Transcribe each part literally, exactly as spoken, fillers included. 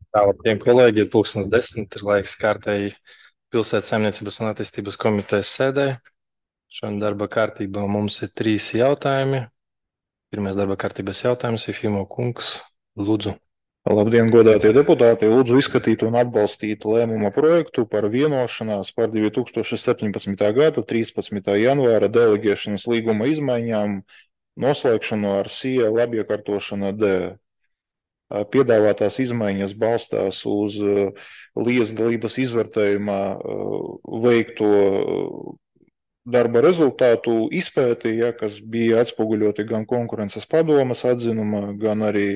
Labdien, kolēģi! Ir pulkstens desmit, ir laiks kārtēji Pilsētas saimniecības un attīstības komitejas sēdē. Šodien darba kārtībā mums ir trīs jautājumi. Pirmais darba kārtības jautājums ir Fimo kungs. Lūdzu. Labdien, godātie deputāti! Lūdzu izskatīt un atbalstīt lēmuma projektu par vienošanās par divi tūkstoši septiņpadsmitā gada trīspadsmitā janvāra deleģēšanas līguma izmaiņām noslēgšanu ar S I A labiekārtošana D. Piedāvātās izmaiņas balstās uz līdzdalības izvērtējumā veikto darba rezultātu izpēti, ja, kas bija atspoguļoti gan konkurences padomes atzinumā, gan arī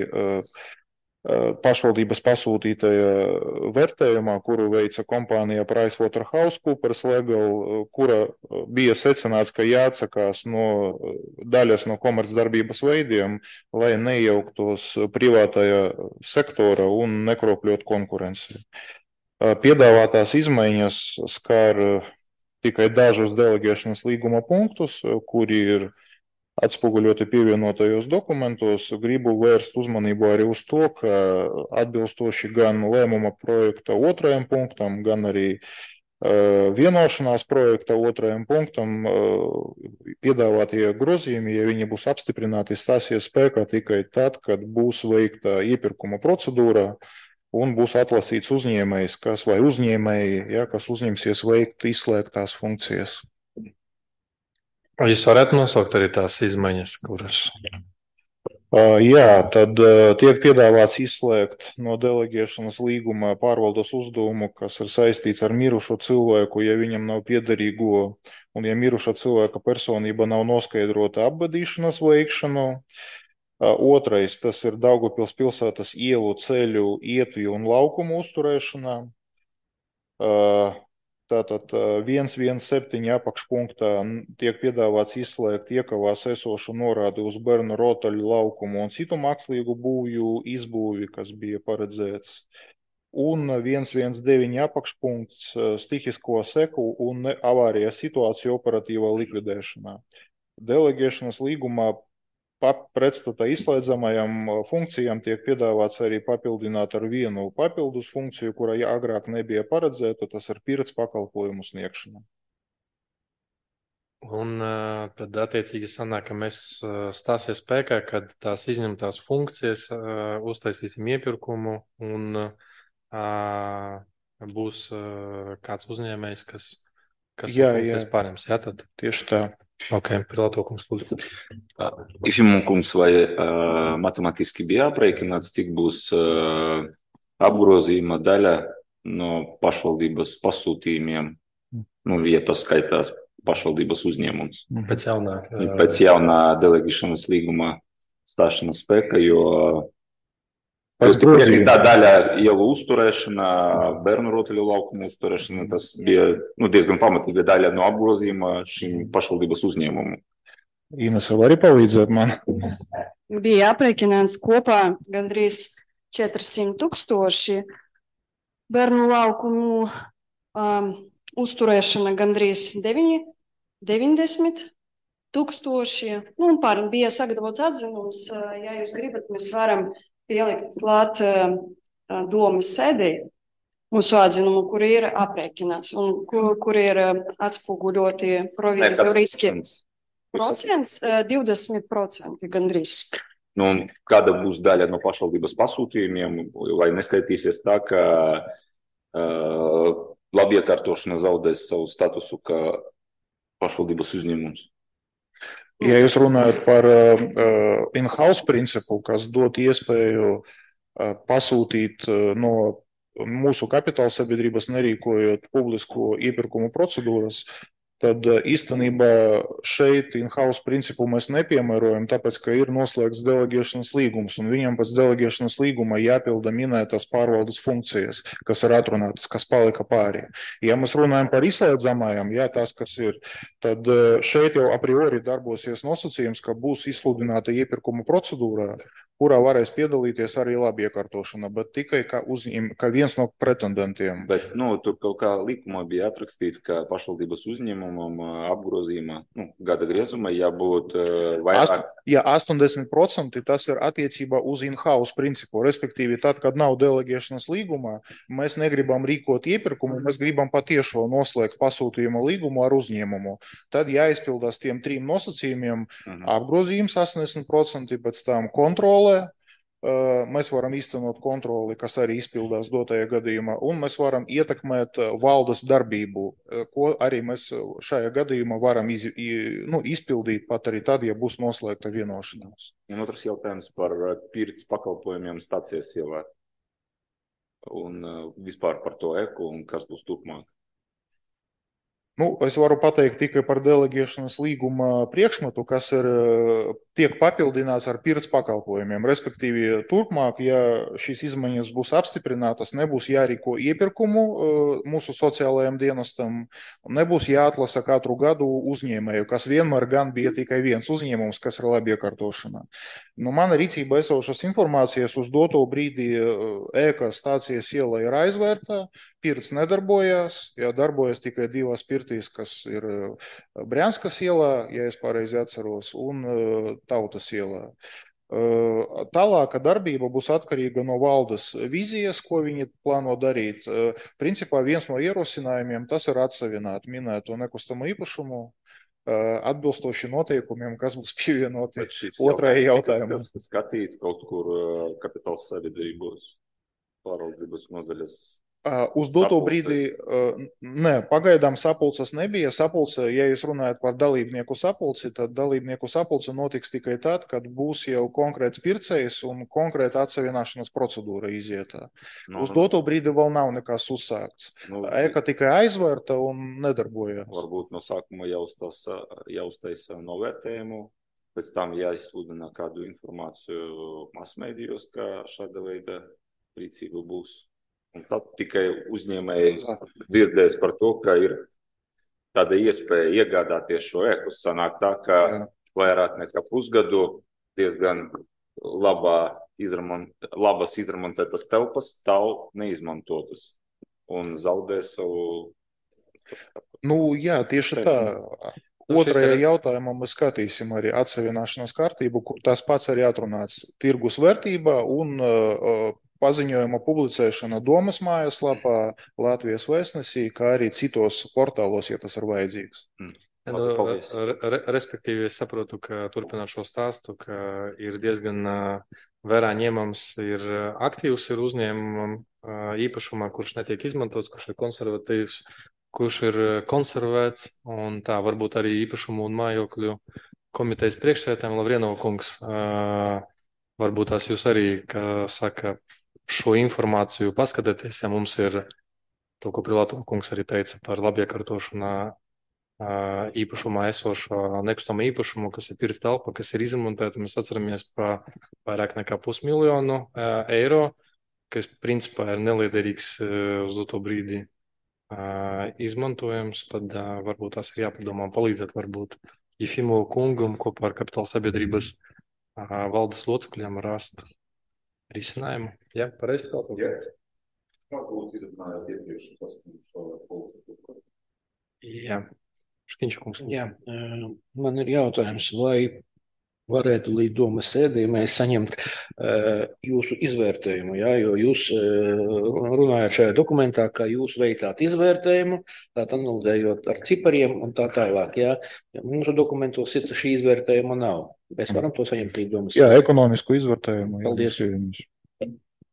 pašvaldības pasūtītajā vērtējumā, kuru veica kompānija PricewaterhouseCoopers Legal, kura bija secināts, ka jāatsakās no daļas no komercdarbības veidiem, lai neiejauktos privātajā sektora un nekropļot konkurenci. Piedāvātās izmaiņas skar tikai dažus deleģēšanas līguma punktus, kuri ir atspoguļoti pievienotajos dokumentos. Gribu vērst uzmanību arī uz to, ka atbilstoši gan lēmuma projekta otrajam punktam, gan arī uh, vienošanās projekta otrajam punktam uh, piedāvātie grozījumi, ja viņi būs apstiprināti, stāsies spēkā tikai tad, kad būs veikta iepirkuma procedūra un būs atlasīts uzņēmējs, kas vai uzņēmēji, ja, kas uzņemsies veikt izslēgtās funkcijas. Jūs varētu nosaukt arī tās izmaiņas, kuras? Uh, jā, tad uh, tiek piedāvāts izslēgt no deleģēšanas līguma pārvaldes uzdevumu, kas ir saistīts ar mirušo cilvēku, ja viņam nav piederīgo un ja miruša cilvēka personība nav noskaidrota apbedīšanas veikšanu. Uh, otrais, tas ir Daugavpils pilsētas ielu, ceļu, ietvju un laukumu uzturēšanā. Uh, Tātad viens viens septiņi apakšpunktā tiek piedāvāts izslēgt iekavās esošu norādi uz bērnu rotaļu laukumu un citu mākslīgu būvju izbūvi, kas bija paredzēts. Un viens viens deviņi apakšpunkts stihisko seku un avārijas situāciju operatīvā likvidēšanā. Deleģēšanas līgumā pretstatā izslēdzamajām funkcijām tiek piedāvāts arī papildināt ar vienu papildus funkciju, kura agrāk nebija paredzēta, tas ir pirts pakalpojumu sniegšana. Un uh, tad attiecīgi sanāk, ka mēs uh, stāsies spēkā, kad tās izņemtās funkcijas uh, uztaisīsim iepirkumu un uh, būs uh, kāds uzņēmējs, kas, kas jā, funkcijas jā. pārņems. Jā, tad? Tieši tā. Ok, Pilātokums, lūdzu. Ifimukums, vai uh, matemātiski bija aprēķināts, cik būs uh, apgrozījuma daļa no pašvaldības pasūtījumiem, nu, vietas skaitās pašvaldības uzņēmums. Pēc jaunā, uh, Pēc jaunā deleģēšanas līguma stāšanas spēka, jo tā daļa ielu uzturēšana, bērnu rotaļu laukumu uzturēšana, tas bija nu, diezgan pamatīga daļa no apgrozījuma šim pašvaldības uzņēmumu. Inese, var arī palīdzēt man? Bija aprēķināts kopā gandrīz četrsimt tūkstoši, bērnu laukumu um, uzturēšana gandrīz deviņi, deviņdesmit tūkstoši. Nu, un pār bija sagatavots atzinums, ja jūs gribat, mēs varam pielikt klāt uh, domas sēdē mūsu atzinumu, kur ir aprēķināts un kur, kur ir uh, atspoguļoti provīziju riski. Procents uh, divdesmit procenti gandrīz. Nu, kāda būs daļa no pašvaldības pasūtījumiem, lai neskaitīsies tā, ka uh, labiekārtošana zaudēs savu statusu kā pašvaldības uzņēmums? Ja jūs runājat par uh, in-house principu, kas dod iespēju uh, pasūtīt uh, no mūsu kapitāla sabiedrības, nerīkojot publisko iepirkumu procedūras, tad uh, īstenībā šeit in-house principu mēs nepiemērojam, tāpēc, ka ir noslēgts deleģēšanas līgums, un viņam pēc deleģēšanas līguma jāpilda minētas pārvaldes funkcijas, kas ir atrunātas, kas palika pāri. Ja mēs runājam par izslēdzamajām, jā, tās, kas ir, tad uh, šeit jau a priori darbosies nosacījums, ka būs izsludināta iepirkuma procedūrā, kurā varēs piedalīties arī labiekārtošana, bet tikai kā, uzņem, kā viens no pretendentiem. Bet, nu, tur kaut kā likumā bija atrakstīts, ka pašvaldības uzņēmumam apgrozījumā, nu, gada griezumā jābūt vairāk. Ast, jā, astoņdesmit procenti tas ir attiecībā uz in-house principu, respektīvi tad, kad nav delegēšanas līgumā, mēs negribam rīkot iepirkumu, mēs gribam patiešo noslēgt pasūtījumu līgumu ar uzņēmumu. Tad jāizpildās tiem trim nosacījumiem, uh-huh. apgrozījums astoņdesmit procenti, pēc tam kontrolē, mēs varam īstenot kontroli, kas arī izpildās dotajā gadījumā, un mēs varam ietekmēt valdes darbību, ko arī mēs šajā gadījumā varam iz, nu, izpildīt pat arī tad, ja būs noslēgta vienošanās. Un otrs jautājums par pirts pakalpojumiem stācijas ielā un vispār par to eku un kas būs turpmāk. Nu, es varu pateikt tikai par delegēšanas līguma priekšmetu, kas ir, tiek papildināts ar pirts pakalpojumiem. Respektīvi, turpmāk, ja šīs izmaiņas būs apstiprinātas, nebūs jārīko iepirkumu mūsu sociālajiem dienestam, nebūs jāatlasa katru gadu uzņēmēju, kas vienmēr gan bija tikai viens uzņēmums, kas ir labiekārtošana. Nu, mana rīcība esošas informācijas uz doto brīdi ēka stācijas iela ir aizvērta, pirts nedarbojās, ja darbojas tikai divas pirtīs, kas ir Brjanskas ielā, ja es pareizi atceros, un Tautas ielā. Tālāka darbība būs atkarīga no valdes vīzijas, ko viņi plāno darīt. Principā viens no ierosinājumiem tas ir atsavināt minēto nekustamo īpašumu atbilstoši noteikumiem, kas būs pievienoti otrajai jautājumam. Tas skatīts kaut kur kapitāls sabiedrības pārvaldības nodaļas. Uz doto brīdi, ne, pagaidām sapulces nebija. Sapulce, ja jūs runājat par dalībnieku sapulci, tad dalībnieku sapulce notiks tikai tad, kad būs jau konkrēts pircējs un konkrēta atsavināšanas procedūra izietā. No, Uz doto brīdi vēl nav nekas uzsākts. No, Eka tikai aizvērta un nedarbojās. Varbūt no sākuma jāuztās, jāuztaisa novērtējumu, pēc tam jāizsludina kādu informāciju masmēdījos, ka šāda veida rīcība būs. Un tad tikai uzņēmēji dzirdēs par to, ka ir tāda iespēja iegādāties šo eku. Sanāk tā, ka vairāk nekā pusgadu diezgan labā izramont, labas izremontētas telpas stāv neizmantotas un zaudē savu... Nu, jā, tieši tā. Otrajā jautājumā mēs skatīsim arī atsavināšanas kārtību, kur tās pats arī atrunāts tirgus vērtībā un uh, paziņojuma publicēšana Domas mājaslapā, Latvijas vēstnesī, kā arī citos portālos, ja tas ir vajadzīgs. Mm. Labi, re, respektīvi, es saprotu, ka turpināt šo stāstu, ka ir diezgan uh, vērā ņemams, ir aktīvs ir uzņēmumam uh, īpašumā, kurš netiek izmantots, kurš ir konservatīvs, kurš ir konservēts, un tā varbūt arī īpašumu un mājokļu komitejas priekšsēdētājiem Lavrienova kungs. Uh, varbūt tās jūs arī, kā saka, šo informāciju paskatieties, ja mums ir to, ko Prilatova kungs arī teica par labiekārtošanā īpašumā esošo nekustamo īpašumu, kas ir pirts telpa, kas ir izmontēta. Mēs atceramies pa vairāk nekā pusmiljonu eiro, kas principā ir neliederīgs uz to brīdi izmantojams, tad varbūt tās ir jāpadomā palīdzēt varbūt Jefimovu kungam kopā ar kapitāla sabiedrības valdes locekļiem rast risinājumu. Jā, pareizi kaut Jā. Varbūt ir runājot iepriekš tas, šo politiku. Jā, Škiņš kungs. Jā, man ir jautājums, vai varētu līdz domas sēdē mēs saņemt uh, jūsu izvērtējumu, jā, jo jūs uh, runājat šajā dokumentā, ka jūs veicāt izvērtējumu, tātad analizējot ar cipariem un tā tālāk, jā. Mūsu dokumentos ir šī izvērtējuma nav. Mēs varam to saņemt līdz domas Jā, sēdē. ekonomisku izvērtējumu. Paldies. Jā,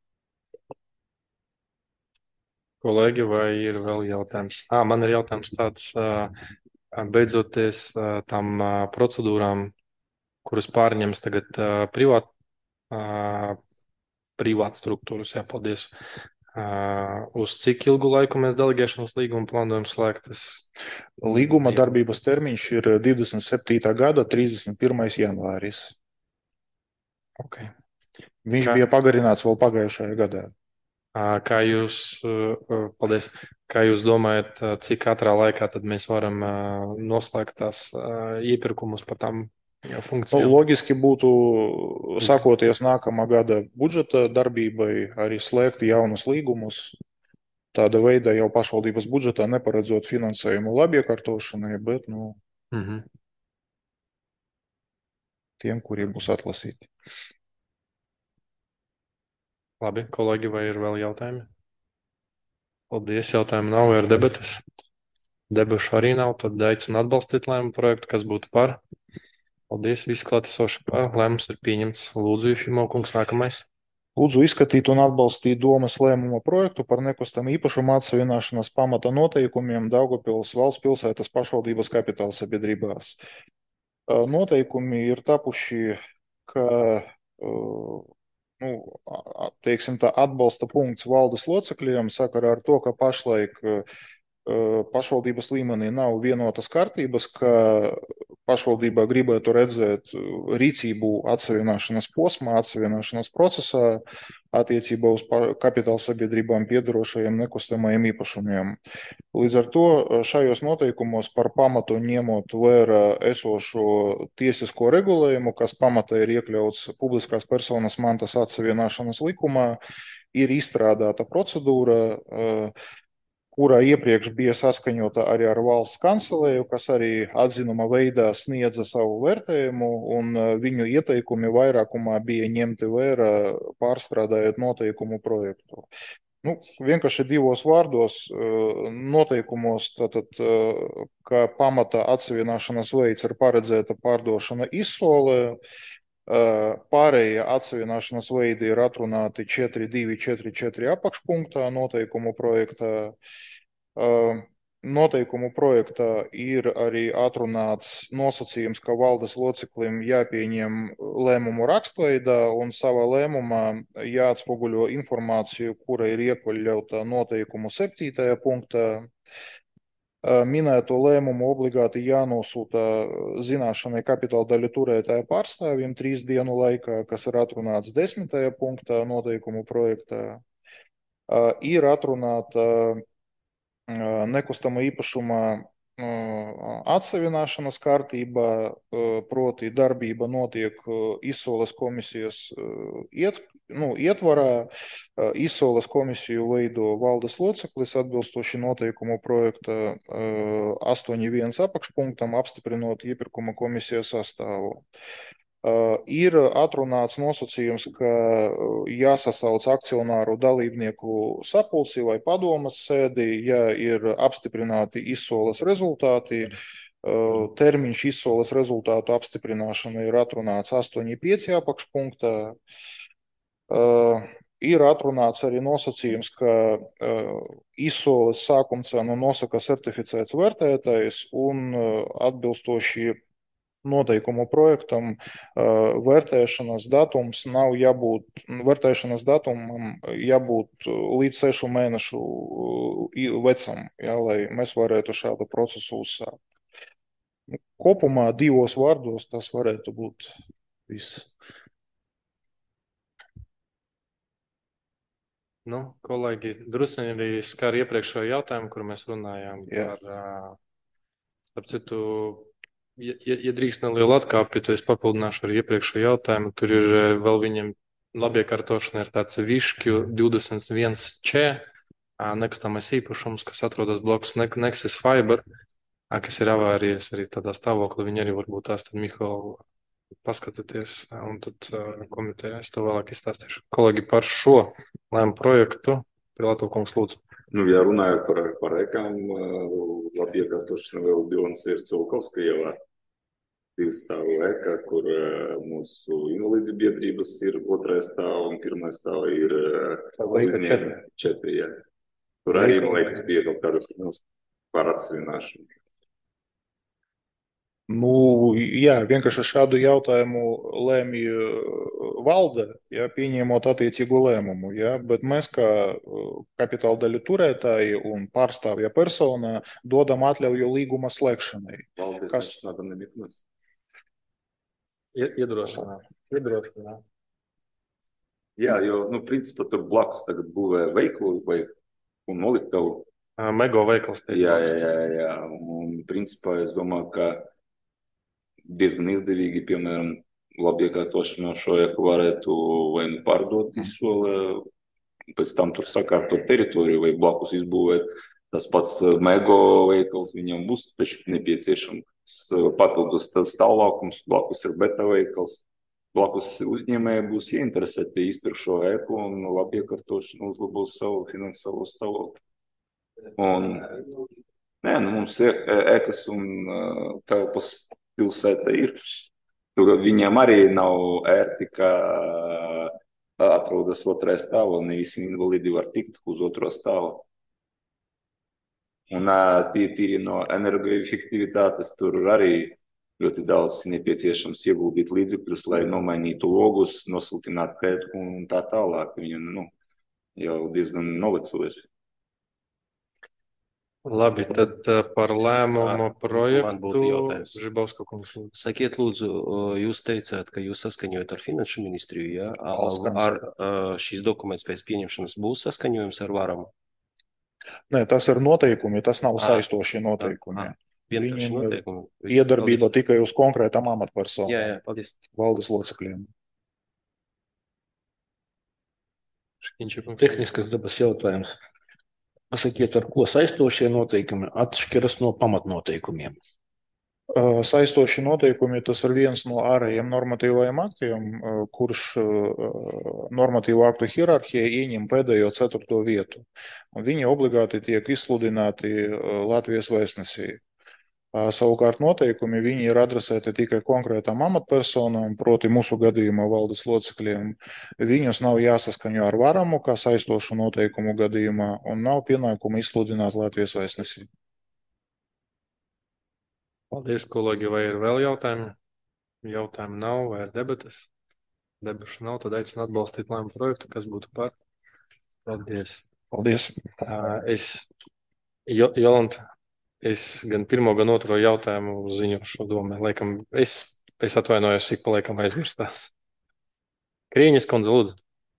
Kolēģi, vai ir vēl jautājums? Ā, man ir jautājums tāds, beidzoties tam procedūrām, kuras pārņems tagad privāt, privāt struktūras, jā, paldies. Uz cik ilgu laiku mēs delegēšanas līgumu plānojam slēgt? Es... Līguma darbības termiņš ir divdesmit septītā gada trīsdesmit pirmais janvāris. Okay. Viņš Kā... bija pagarināts vēl pagājušajā gadā. Kā jūs, paldies, kā jūs domājat, cik katrā laikā tad mēs varam noslēgt tās iepirkumus par tām jau funkcijām. Loģiski būtu, sakoties nākamā gada budžeta darbībai, arī slēgt jaunus līgumus. Tāda veida jau pašvaldības budžetā neparedzot finansējumu labiekārtošanai, bet nu, Mhm. tiem, kuriem būs atlasīti. Labi, kolēģi, vai ir vēl jautājumi? Paldies, jautājumu nav, vai ir debates? Debašu arī nav, tad aicinu atbalstīt lēmumu projektu, kas būtu par. Paldies, visi klātesoši par. Lēmums ir pieņemts. Lūdzu, Jefimov kungs, nākamais. Lūdzu izskatīt un atbalstīt domas lēmuma projektu par nekustamā īpašuma atsavināšanas pamata noteikumiem Daugavpils valsts pilsētas pašvaldības kapitāla sabiedrībās. Noteikumi ir tapuši, ka nu, teiksim, tā atbalsta punkts valdes locekļiem sakarā ar to, ka pašlaik pašvaldības līmenī nav vienotas kārtības, ka pašvaldībā gribētu redzēt rīcību atsavināšanas posmā, atsavināšanas procesā attiecībā uz kapitāla sabiedrībām piedarošajiem nekustamajiem īpašumiem. Līdz ar to šajos noteikumos par pamatu ņemot vērā esošo tiesisko regulējumu, kas pamatā ir iekļauts publiskās personas mantas atsavināšanas likumā, ir izstrādāta procedūra, kurā iepriekš bija saskaņota arī ar valsts kancelēju, kas arī atzinuma veidā sniedza savu vērtējumu, un viņu ieteikumi vairākumā bija ņemti vērā pārstrādājot noteikumu projektu. Nu, vienkārši divos vārdos noteikumos, tātad, ka pamata atsavināšanas veids ir paredzēta pārdošana izsolē, pārējie atsavināšanas veidi ir atrunāti četri divi četri četri apakšpunktā noteikumu projektā. Noteikumu projektā ir arī atrunāts nosacījums, ka valdes loceklim jāpieņem lēmumu rakstveidā un savā lēmumā jāatspoguļo informāciju, kura ir iekļauta noteikumu septītajā punktā. Minēto lēmumu obligāti jānosūta zināšanai kapitāla daļu turētāja pārstāvjiem trīs dienu laikā, kas ir atrunāts desmitajā punktā noteikumu projektā. Ir atrunāta nekustama īpašuma atsavināšanas kārtībā, proti darbība notiek izsoles komisijas iet, nu, ietvarā. Izsoles komisiju veido valdes loceklis atbilstoši noteikumu projekta astoņi viens apakšpunktam, apstiprinot iepirkuma komisijas sastāvu. Ir atrunāts nosacījums, ka jāsasauc akcionāru dalībnieku sapulci vai padomas sēdi, ja ir apstiprināti izsoles rezultāti. Termiņš izsoles rezultātu apstiprināšana ir atrunāts astoņi pieci apakšpunktā. Ir atrunāts arī nosacījums, ka izsoles sākuma cenu nosaka certificēts vērtētājs un atbilstoši noteikumu projektam vērtēšanas datums nav jābūt, vērtēšanas datumam jābūt līdz sešu mēnešu vecam, ja, lai mēs varētu šādu procesu uzsākt. Kopumā divos vārdos tas varētu būt viss. Nu, kolēģi, drusciņi arī skar iepriekšējo jautājumu, kur mēs runājām Jā. par, starp citu, ja, ja drīkst nelielu atkāpi, tad es papildināšu ar iepriekšējo jautājumu. Tur ir vēl viņam labiekārtošana ir tāds Viškju divdesmit viens C, nekustamais īpašums, kas atrodas blokus Nexus Fiber, kas ir avārijas arī tādā stāvoklī. Viņi arī varbūt tās tad Mihālu paskatieties, un tad komitejā es to vēlāk izstāstīšu. Kolēģi, par šo lēmumu projektu, Pilātov kungs, lūdzu. Nu, ja runājot par, par ekām, labi iekārtošana vēl bilans ir Culkovska ielā. Divstāvu eka, kur mūsu invalīdu biedrības ir otrais stāv un pirmais stāv ir četri. Tur arī, man liekas, bija kaut kāda par atsvināšanu. Nu, jā, vienkārši šādu jautājumu lēmj valde, ja, pieņemot attiecīgu lēmumu, ja, bet mēs kā kapitāla daļu turētāji un pārstāvja personā dodam atļauju līguma slēgšanai. Valdes Kas... nāda nebitnes. Iedrošināt. Iedrošināt. Jā, jo, nu, principā tur blakus tagad būvē veiklu vai un noliktavu. Mego veikals. Jā, jā, jā, jā. Un, principā, es domāju, ka diezgan izdevīgi, piemēram, labi iekārtošanu šo ēku varētu vai nu pārdot izsolē, pēc tam tur sakārtot teritoriju vai blakus izbūvēt. Tas pats Mego veikals, viņam būs taču nepieciešams papildus stāvlaukums, blakus ir beta veikals. Blakus uzņēmēji būs ieinteresēti izpirkt šo ēku un labi iekārtošanu uzlabos savu finansiālo stāvokli. Un, nē, nu mums ēkas un telpas pilsēta ir. Tur viņiem arī nav ērti, ka atrodas otrā stāvā, ne visi invalidi var tikt uz otro stāvu. Un tīri no energoefektivitātes tur arī ļoti daudz nepieciešams ieguldīt līdzekļus, lai nomainītu logus, nosiltinātu pētku un tā tālāk. Viņa nu, jau diezgan novecojas. Labi, tad par lēmumu projektu. Man būtu jautājums. Žibauska kungs. Sakiet, lūdzu, jūs teicāt, ka jūs saskaņojat ar Finanšu ministriju, ja? Valsts Ar, ar šīs dokuments pēc pieņemšanas būs saskaņojums ar varamu? Nē, tas ir noteikumi, tas nav Ah. saistošie noteikumi. Ah, vienkārši Viņiem ir noteikumi. Viss, Iedarbība paldies. tikai uz konkrētām amatpersonām, Jā, jā, paldies. valdes locekļiem. Škiņša kungs. Tehniskas dabas jautājums. Pasakiet, ar ko saistošie noteikumi atšķiras no pamatnoteikumiem? Uh, Saistoši noteikumi, tas ir viens no ārējiem normatīvajiem aktiem, uh, kurš uh, normatīvu aktu hierarhijā ieņem pēdējo ceturto vietu. Un viņi obligāti tiek izsludināti uh, Latvijas vēstnesī. Uh, Savukārt noteikumi viņi ir adresēti tikai konkrētām amatpersonām, proti mūsu gadījumā valdes locekļiem. Viņus nav jāsaskaņo ar varamu, kā saistošu noteikumu gadījumā, un nav pienākumu izsludināt Latvijas vēstnesī. Paldies, kolēģi, vai ir vēl jautājumi? Jautājumi nav, vai ir debates? Debašu nav, tad aicinu atbalstīt lēmumu projektu, kas būtu par. Paldies. Paldies! Ā, Es, Jo- Jolanta, es gan pirmo, gan otro jautājumu ziņošu domē. Laikam, es, es atvainojos, ik pa laikam aizmirstās. Krīņas kundze, lūdzu.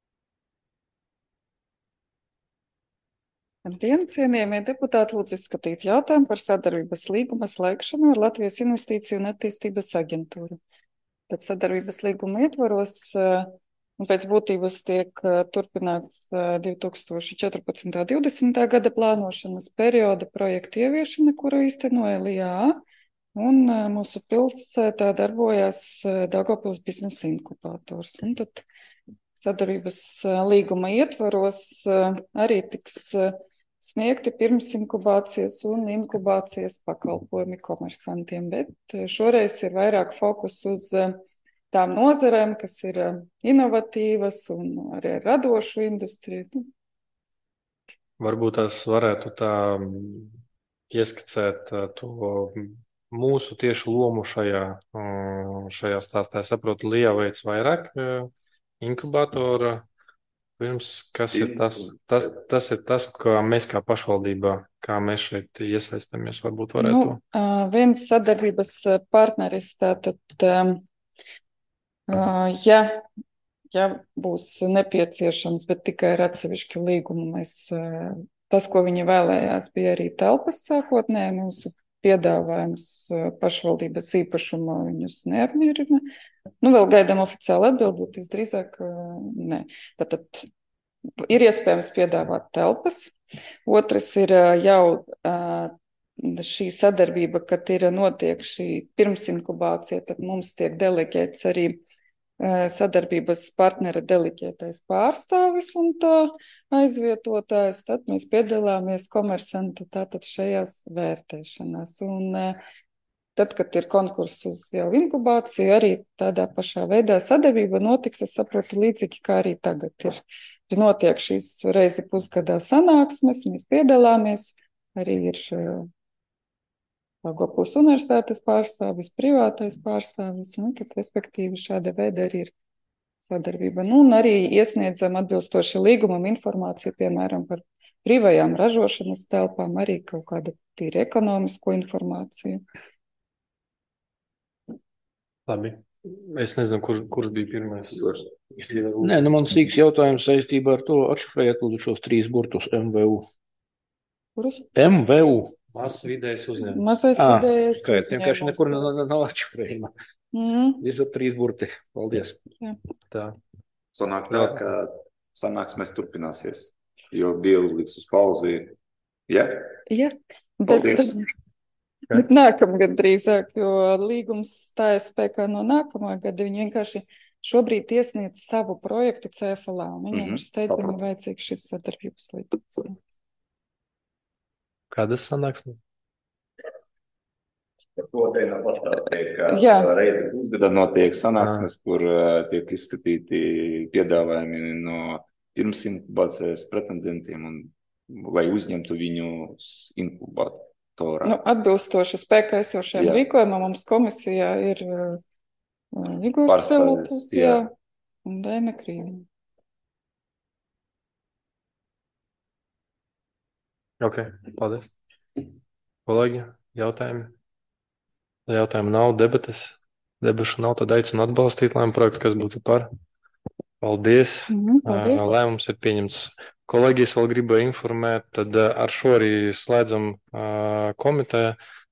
Labdien, cienījamie deputāti, lūdzu izskatīt jautājumu par sadarbības līguma slēgšanu ar Latvijas Investīciju un attīstības aģentūru. Pēc sadarbības līguma ietvaros eh, un pēc būtības tiek eh, turpināts eh, divi tūkstoši četrpadsmitā un divdesmitā gada plānošanas perioda projekta ieviešana, kuru īstenoja L I A, un eh, mūsu pilsētā darbojās eh, Daugavpils biznesa inkubators. Un tad sadarbības eh, līguma ietvaros eh, arī tiks eh, sniegti pirms inkubācijas un inkubācijas pakalpojumi komersantiem, bet eh, šoreiz ir vairāk fokus uz eh, tām nozarēm, kas ir eh, inovatīvas un arī ar radošu industriju. Varbūt tās varētu tā mm, ieskicēt ā, to mūsu tieši lomu šajā, ā, šajā stāstā. Es saprotu, Lija veic vairāk ā, inkubatora. Pirms, kas ir tas, tas, tas ir tas, kā mēs kā pašvaldībā, kā mēs šeit iesaistamies, varbūt varētu. Nu, ā, viens sadarbības ā, partneris tātad, ā, ā, ja, ja būs nepieciešams, bet tikai ar atsevišķu līgumu, mēs, ā, tas, ko viņi vēlējās, bija arī telpas sākotnēji, mūsu piedāvājums ā, pašvaldības īpašumā viņus neapmierina. Nu, vēl gaidām oficiāli atbildot, visdrīzāk ā, nē. Tātad ir iespējams piedāvāt telpas. Otrs ir ā, jau ā, šī sadarbība, kad ir notiek šī pirmsinkubācija, tad mums tiek deleģēts arī ā, sadarbības partnera deleģētais pārstāvis un tā aizvietotājs. Tad mēs piedalāmies komersantu tātad šajās vērtēšanās. Un ā, tad, kad ir konkurss uz jau inkubāciju, arī tādā pašā veidā sadarbība notiks, es saprotu, līdzīgi kā arī tagad ir. Ir notiek šīs reizi pusgadā sanāksmes, mēs piedalāmies, arī ir Daugavpils universitātes pārstāvis, privātais pārstāvis, nu, tad, respektīvi, šāda veida arī ir sadarbība. Nu, un arī iesniedzam atbilstoši līgumam informāciju, piemēram, par brīvajām ražošanas telpām, arī kaut kādu tīri ekonomisko informāciju. Labi. Es nezinu, kur, kurš bija pirmais. Nē, nu man sīks jautājums saistībā ar to atšifrējot lūdzu šos trīs burtus M V U. Kurus? M V U. Mazs vidējs uzņēmums. Mazais Ā, vidējais skaidrs, vienkārši uzņēmums. nekur nav, nav atšķirījuma. Mm. Visur trīs burti. Paldies. Tā. Sanāk tā, ka sanāksmēs turpināsies, jo bija uzlikts uz pauzi. Ja? Ja, bet, Paldies. bet nākamgad drīzāk, jo līgums stājas spēkā no nākamā gada. Viņi vienkārši šobrīd iesniedz savu projektu C F L A. Viņiem Mhm, ir steidzami sapratu. vajadzīgs šis sadarbības līgums. Kādas sanāksmes? To te nav pastāstīt, ka Jā. reizi pusgadā notiek sanāksmes, kur uh, tiek izskatīti piedāvājumi no pirms inkubācijas pretendentiem, un, lai uzņemtu viņus inkubatorā. Nu, atbilstoši spēkā esošajam Jā. rīkojumam mums komisijā ir uh, Igors Pārstāvis, Celotis, jā. jā, un Daina Krīma. Ok, paldies. Kolēģi, jautājumi? Ja jautājumu nav, debates. Debašu nav, tad aicinu atbalstīt lēmumu projektu, kas būtu par. Paldies. Mhm, paldies. Ā, Lēmums ir pieņemts. Kolēģis vēl gribēja informēt, tad ā, ar šo arī slēdzam ā, komiteju.